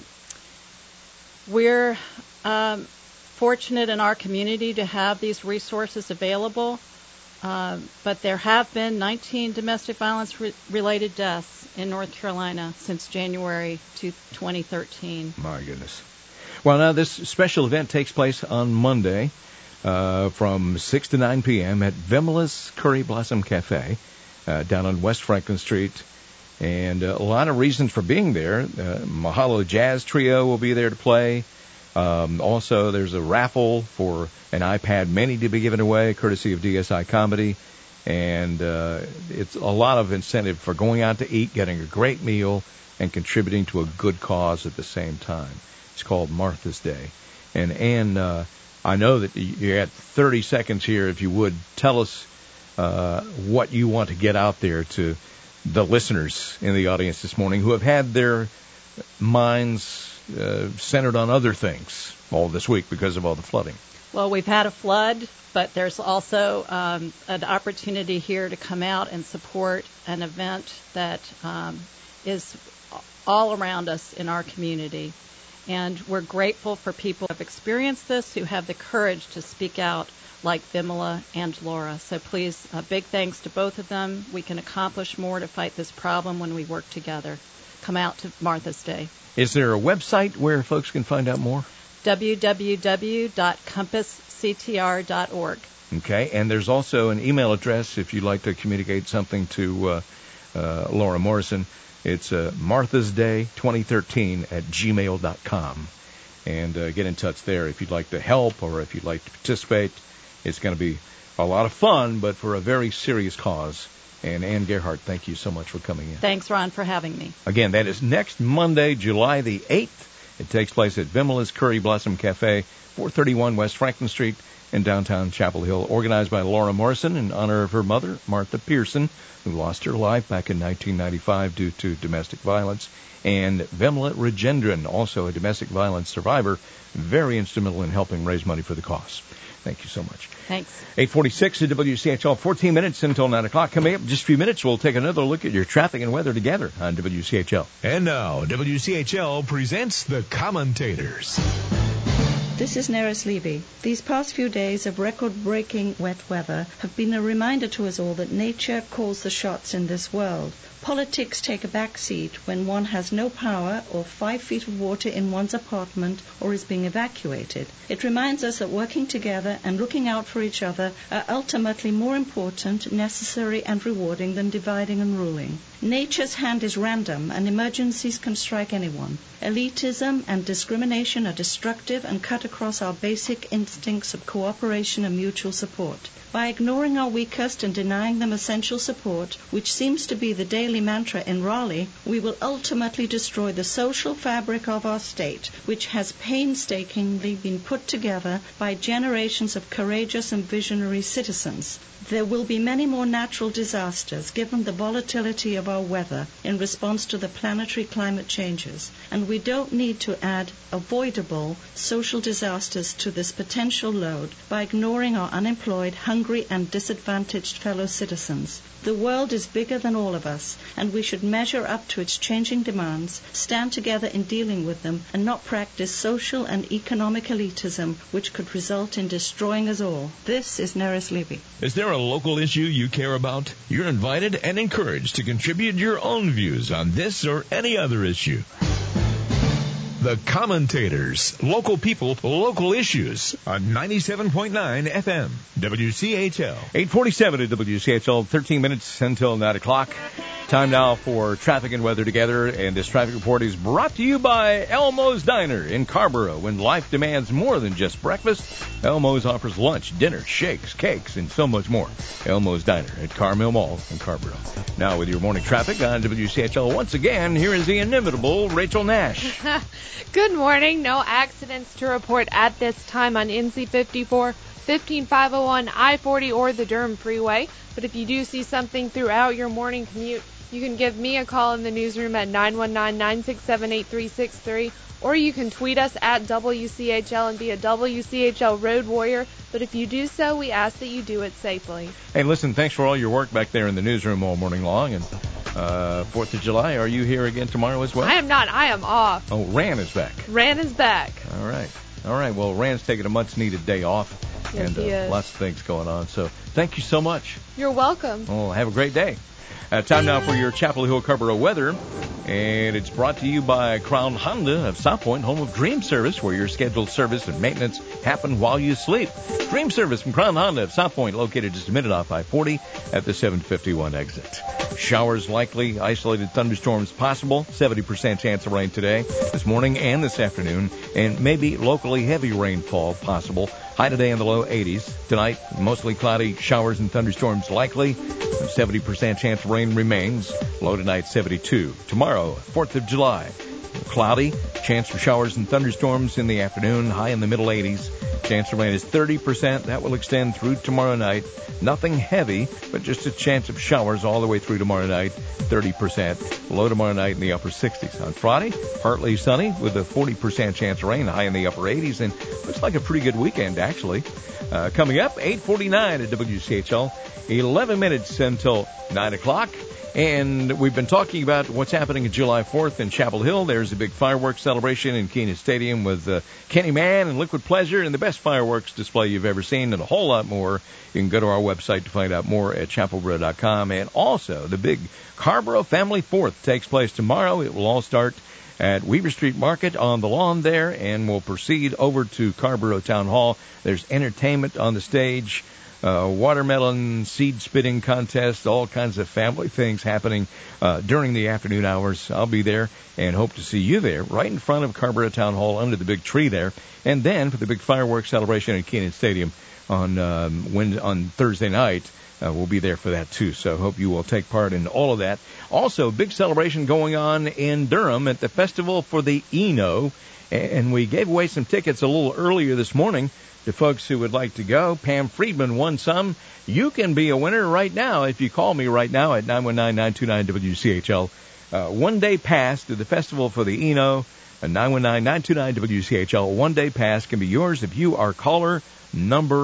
we're um, fortunate in our community to have these resources available, uh, but there have been nineteen domestic violence-related re- deaths in North Carolina since January twenty thirteen. My goodness. Well, now this special event takes place on Monday uh, from six to nine p.m. at Vimla's Curry Blossom Cafe uh, down on West Franklin Street. And uh, a lot of reasons for being there. Uh, Mahalo Jazz Trio will be there to play. Um, also, there's a raffle for an iPad Mini to be given away, courtesy of D S I Comedy. And uh, it's a lot of incentive for going out to eat, getting a great meal, and contributing to a good cause at the same time. It's called Martha's Day. And Ann, uh, I know that you had thirty seconds here. If you would, tell us uh, what you want to get out there to the listeners in the audience this morning who have had their minds uh, centered on other things all this week because of all the flooding. Well, we've had a flood, but there's also um, an opportunity here to come out and support an event that um, is all around us in our community. And we're grateful for people who have experienced this, who have the courage to speak out like Vimla and Laura. So please, a big thanks to both of them. We can accomplish more to fight this problem when we work together. Come out to Martha's Day. Is there a website where folks can find out more? w w w dot compass c t r dot org. Okay, and there's also an email address if you'd like to communicate something to uh, uh, Laura Morrison. It's uh, marthas day twenty thirteen at gmail dot com. And uh, get in touch there if you'd like to help or if you'd like to participate. It's going to be a lot of fun, but for a very serious cause. And Ann Gerhardt, thank you so much for coming in. Thanks, Ron, for having me. Again, that is next Monday, July the eighth. It takes place at Vimla's Curry Blossom Cafe, four thirty-one West Franklin Street in downtown Chapel Hill, organized by Laura Morrison in honor of her mother, Martha Pearson, who lost her life back in nineteen ninety-five due to domestic violence, and Vimla Regendran, also a domestic violence survivor, very instrumental in helping raise money for the cause. Thank you so much. Thanks. eight forty-six at W C H L, fourteen minutes until nine o'clock. Coming up in just a few minutes, we'll take another look at your traffic and weather together on W C H L. And now, W C H L presents the Commentators. This is Neris Levy. These past few days of record-breaking wet weather have been a reminder to us all that nature calls the shots in this world. Politics take a back seat when one has no power or five feet of water in one's apartment or is being evacuated. It reminds us that working together and looking out for each other are ultimately more important, necessary, and rewarding than dividing and ruling. Nature's hand is random, and emergencies can strike anyone. Elitism and discrimination are destructive and cut across our basic instincts of cooperation and mutual support. By ignoring our weakest and denying them essential support, which seems to be the daily mantra in Raleigh, we will ultimately destroy the social fabric of our state, which has painstakingly been put together by generations of courageous and visionary citizens. There will be many more natural disasters given the volatility of our weather in response to the planetary climate changes, and we don't need to add avoidable social disasters to this potential load by ignoring our unemployed, hungry, and disadvantaged fellow citizens. The world is bigger than all of us, and we should measure up to its changing demands, stand together in dealing with them, and not practice social and economic elitism, which could result in destroying us all. This is Neris Levy. Is there a local issue you care about? You're invited and encouraged to contribute your own views on this or any other issue. The Commentators, local people, local issues on ninety-seven point nine F M, W C H L. eight forty-seven at W C H L, thirteen minutes until nine o'clock. Time now for traffic and weather together, and this traffic report is brought to you by Elmo's Diner in Carrboro. When life demands more than just breakfast, Elmo's offers lunch, dinner, shakes, cakes, and so much more. Elmo's Diner at Carmill Mall in Carrboro. Now with your morning traffic on W C H L, once again, here is the inimitable Rachel Nash. Good morning. No accidents to report at this time on N C fifty-four, fifteen five oh one, I forty, or the Durham Freeway. But if you do see something throughout your morning commute, you can give me a call in the newsroom at nine one nine, nine six seven, eight three six three, or you can tweet us at W C H L and be a W C H L Road Warrior. But if you do so, we ask that you do it safely. Hey, listen, thanks for all your work back there in the newsroom all morning long. And uh, fourth of July, are you here again tomorrow as well? I am not. I am off. Oh, Ran is back. Ran is back. All right. All right. Well, Ran's taking a much-needed day off. Yes, and he uh, is. lots of things going on. So thank you so much. You're welcome. Well, have a great day. Uh, time now for your Chapel Hill Carrboro weather, and it's brought to you by Crown Honda of South Point, home of Dream Service, where your scheduled service and maintenance happen while you sleep. Dream Service from Crown Honda of South Point, located just a minute off I forty at the seven fifty-one exit. Showers likely, isolated thunderstorms possible, seventy percent chance of rain today, this morning and this afternoon, and maybe locally heavy rainfall possible. High today in the low eighties. Tonight, mostly cloudy, showers and thunderstorms likely. seventy percent chance of rain remains. Low tonight, seventy-two. Tomorrow, fourth of July. Cloudy, chance for showers and thunderstorms in the afternoon. High in the middle eighties. Chance of rain is thirty percent. That will extend through tomorrow night. Nothing heavy, but just a chance of showers all the way through tomorrow night. thirty percent. Low tomorrow night in the upper sixties. On Friday, partly sunny with a forty percent chance of rain. High in the upper eighties. And looks like a pretty good weekend, actually. Uh, coming up, eight forty-nine at W C H L. eleven minutes until nine o'clock. And we've been talking about what's happening at July fourth in Chapel Hill. There's a big fireworks celebration in Keenan Stadium with uh, Kenny Mann and Liquid Pleasure, and the best fireworks display you've ever seen, and a whole lot more. You can go to our website to find out more at chapel boro dot com. And also, the big Carrboro Family Fourth takes place tomorrow. It will all start at Weaver Street Market on the lawn there, and will proceed over to Carrboro Town Hall. There's entertainment on the stage. Uh, watermelon seed spitting contest, all kinds of family things happening uh, during the afternoon hours. I'll be there and hope to see you there right in front of Carrboro Town Hall under the big tree there. And then for the big fireworks celebration at Keenan Stadium on um, when, on Thursday night, uh, we'll be there for that too. So hope you will take part in all of that. Also, big celebration going on in Durham at the Festival for the Eno. And we gave away some tickets a little earlier this morning to folks who would like to go. Pam Friedman won some. You can be a winner right now if you call me right now at nine one nine, nine two nine, W C H L. Uh, one day pass to the Festival for the Eno. A nine one nine, nine two nine, W C H L. One day pass can be yours if you are caller number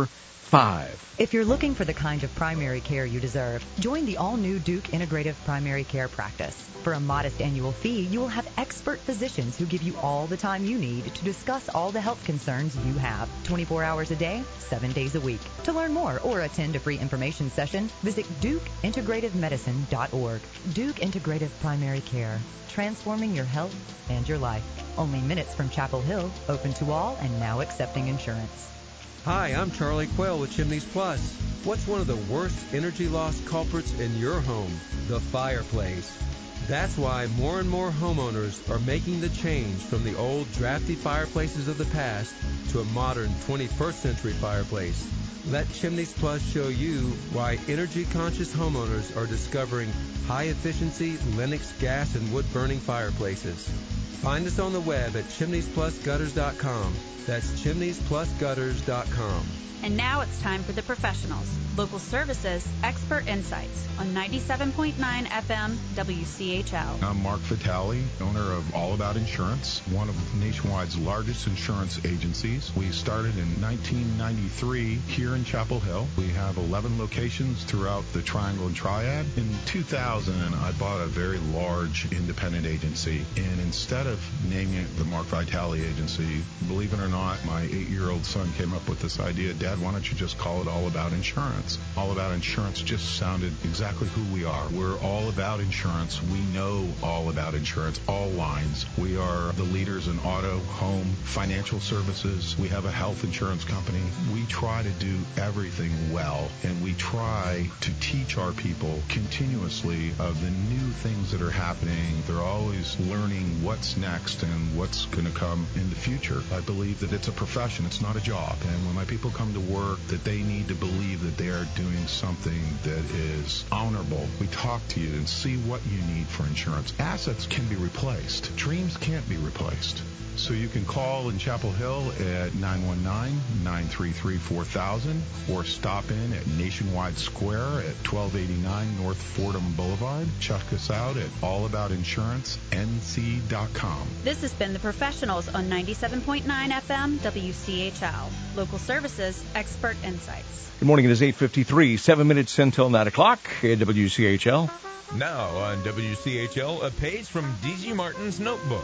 five. If you're looking for the kind of primary care you deserve, join the all-new Duke Integrative Primary Care Practice. For a modest annual fee, you will have expert physicians who give you all the time you need to discuss all the health concerns you have, twenty-four hours a day, seven days a week. To learn more or attend a free information session, visit duke integrative medicine dot org. Duke Integrative Primary Care, transforming your health and your life. Only minutes from Chapel Hill, open to all and now accepting insurance. Hi, I'm Charlie Quayle with Chimneys Plus. What's one of the worst energy loss culprits in your home? The fireplace. That's why more and more homeowners are making the change from the old drafty fireplaces of the past to a modern twenty-first century fireplace. Let Chimneys Plus show you why energy-conscious homeowners are discovering high-efficiency Lennox gas and wood-burning fireplaces. Find us on the web at chimneys plus gutters dot com. That's chimneys plus gutters dot com. And now it's time for the professionals. Local services, expert insights on ninety-seven point nine F M W C H L. I'm Mark Vitale, owner of All About Insurance, one of Nationwide's largest insurance agencies. We started in nineteen ninety-three here in Chapel Hill. We have eleven locations throughout the Triangle and Triad. In two thousand, I bought a very large independent agency, and instead of naming it the Mark Vitale Agency, believe it or not, my eight-year-old son came up with this idea, Dad, why don't you just call it All About Insurance? All About Insurance just sounded exactly who we are. We're all about insurance. We know all about insurance, all lines. We are the leaders in auto, home, financial services. We have a health insurance company. We try to do everything well, and we try to teach our people continuously of the new things that are happening. They're always learning what's next and what's going to come in the future. I believe that it's a profession. It's not a job. And when my people come to work, that they need to believe that they are doing something that is honorable. We talk to you and see what you need for insurance. Assets can be replaced. Dreams can't be replaced. So you can call in Chapel Hill at nine one nine, nine three three, four thousand or stop in at Nationwide Square at twelve eighty-nine North Fordham Boulevard. Check us out at all about insurance N C dot com. This has been The Professionals on ninety-seven point nine F M W C H L. Local services, expert insights. Good morning. It is eight fifty-three, seven minutes until nine o'clock at W C H L. Now on W C H L, a page from D G Martin's notebook.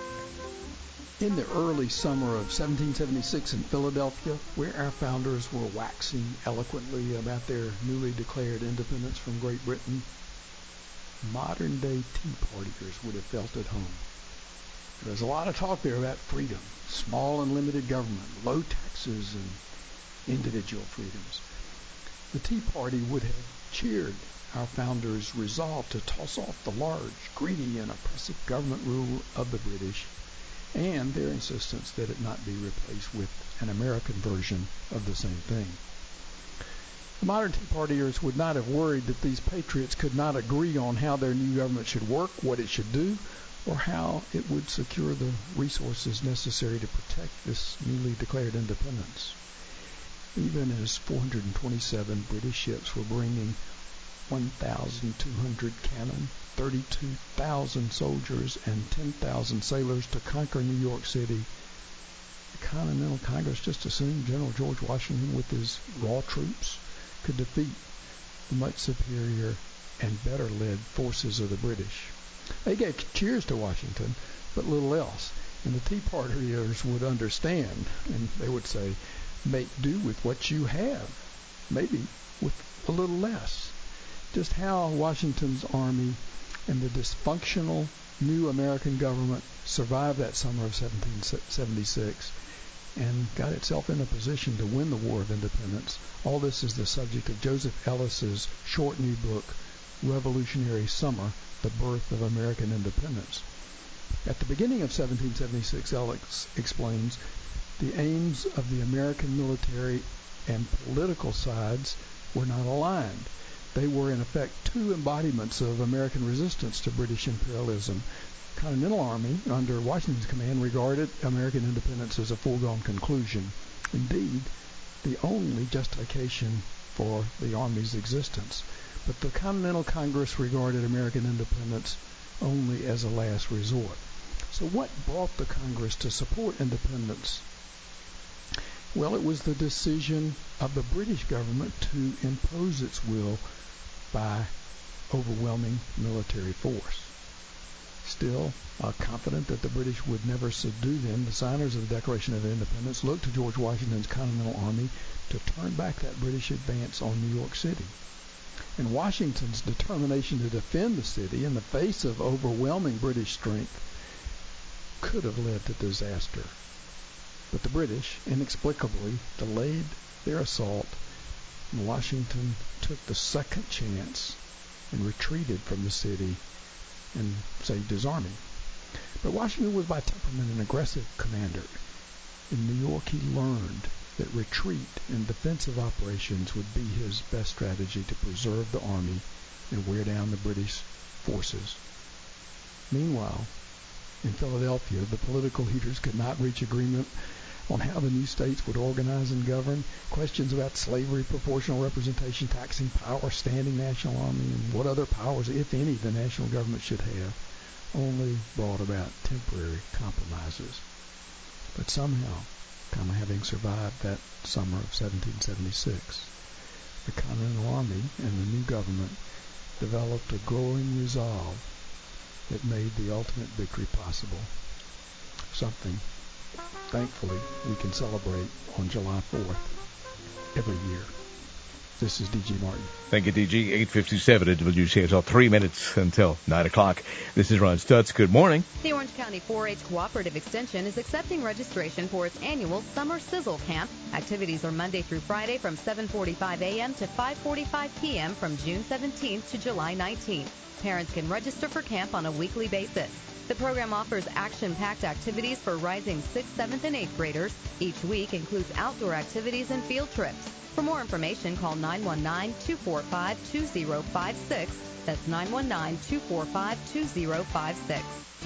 In the early summer of seventeen seventy-six in Philadelphia, where our founders were waxing eloquently about their newly declared independence from Great Britain, modern-day Tea Partiers would have felt at home. There was a lot of talk there about freedom, small and limited government, low taxes, and individual freedoms. The Tea Party would have cheered our founders' resolve to toss off the large, greedy, and oppressive government rule of the British, and their insistence that it not be replaced with an American version of the same thing. The modern Tea Partiers would not have worried that these patriots could not agree on how their new government should work, what it should do, or how it would secure the resources necessary to protect this newly declared independence. Even as four hundred twenty-seven British ships were bringing one thousand two hundred cannon, thirty-two thousand soldiers, and ten thousand sailors to conquer New York City, the Continental Congress just assumed General George Washington with his raw troops could defeat the much superior and better led forces of the British. They gave cheers to Washington, but little else. And the Tea Partiers would understand, and they would say, make do with what you have, maybe with a little less. Just how Washington's army and the dysfunctional new American government survived that summer of seventeen seventy-six and got itself in a position to win the War of Independence. All this is the subject of Joseph Ellis's short new book, Revolutionary Summer, The Birth of American Independence. At the beginning of seventeen seventy-six, Ellis explains the aims of the American military and political sides were not aligned. They were, in effect, two embodiments of American resistance to British imperialism. The Continental Army, under Washington's command, regarded American independence as a foregone conclusion. Indeed, the only justification for the Army's existence. But the Continental Congress regarded American independence only as a last resort. So what brought the Congress to support independence? Well, it was the decision of the British government to impose its will by overwhelming military force. Still, uh, confident that the British would never subdue them, the signers of the Declaration of Independence looked to George Washington's Continental Army to turn back that British advance on New York City. And Washington's determination to defend the city in the face of overwhelming British strength could have led to disaster. But the British inexplicably delayed their assault, and Washington took the second chance and retreated from the city and saved his army. But Washington was by temperament an aggressive commander. In New York, he learned that retreat and defensive operations would be his best strategy to preserve the army and wear down the British forces. Meanwhile, in Philadelphia, the political leaders could not reach agreement on how the new states would organize and govern. Questions about slavery, proportional representation, taxing power, standing national army, and what other powers, if any, the national government should have, only brought about temporary compromises. But somehow, kind of having survived that summer of seventeen seventy-six, the Continental Army and the new government developed a growing resolve that made the ultimate victory possible. Something, thankfully, we can celebrate on July fourth every year. This is D G Martin. Thank you, D G. eight fifty-seven at W C H L. Three minutes until nine o'clock. This is Ron Stutz. Good morning. The Orange County four H Cooperative Extension is accepting registration for its annual Summer Sizzle Camp. Activities are Monday through Friday from seven forty-five a.m. to five forty-five p.m. from June seventeenth to July nineteenth. Parents can register for camp on a weekly basis. The program offers action-packed activities for rising sixth, seventh, and eighth graders. Each week includes outdoor activities and field trips. For more information, call nine one nine, two four five, two zero five six. That's nine one nine, two four five, two zero five six.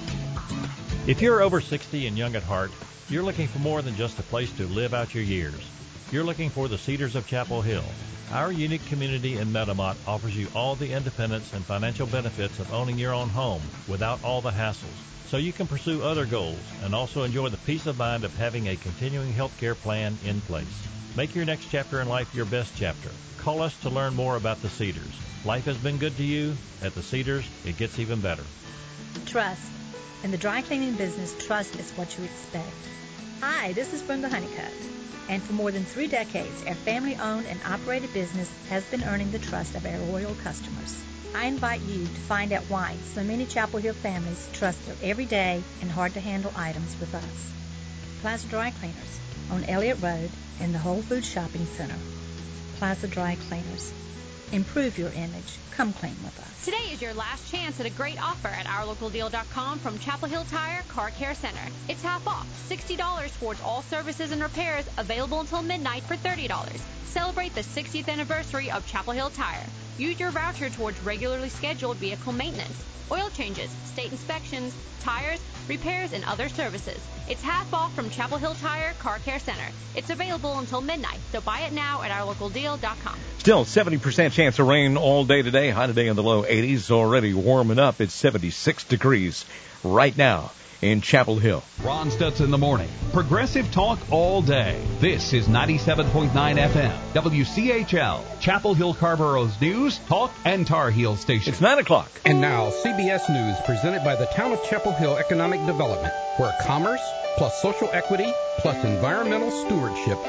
If you're over sixty and young at heart, you're looking for more than just a place to live out your years. You're looking for the Cedars of Chapel Hill. Our unique community in Metamont offers you all the independence and financial benefits of owning your own home without all the hassles, so you can pursue other goals and also enjoy the peace of mind of having a continuing health care plan in place. Make your next chapter in life your best chapter. Call us to learn more about the Cedars. Life has been good to you. At the Cedars, it gets even better. Trust. In the dry cleaning business, trust is what you expect. Hi, this is Brenda Honeycutt. And for more than three decades, our family-owned and operated business has been earning the trust of our loyal customers. I invite you to find out why so many Chapel Hill families trust their everyday and hard-to-handle items with us. Plaza Dry Cleaners on Elliott Road in the Whole Foods Shopping Center. Plaza Dry Cleaners. Improve your image. Come clean with us. Today is your last chance at a great offer at our local deal dot com from Chapel Hill Tire Car Care Center. It's half off, sixty dollars towards all services and repairs, available until midnight for thirty dollars. Celebrate the sixtieth anniversary of Chapel Hill Tire. Use your voucher towards regularly scheduled vehicle maintenance, oil changes, state inspections, tires, repairs, and other services. It's half off from Chapel Hill Tire Car Care Center. It's available until midnight, so buy it now at our local deal dot com. Still seventy percent chance of rain all day today. High today in the low eighties. Already warming up. It's seventy-six degrees right now in Chapel Hill. Ron Stutz in the morning. Progressive talk all day. This is ninety-seven point nine F M. W C H L. Chapel Hill Carborough's news, talk, and Tar Heel station. It's nine o'clock. And now C B S News presented by the Town of Chapel Hill Economic Development, where commerce plus social equity plus environmental stewardship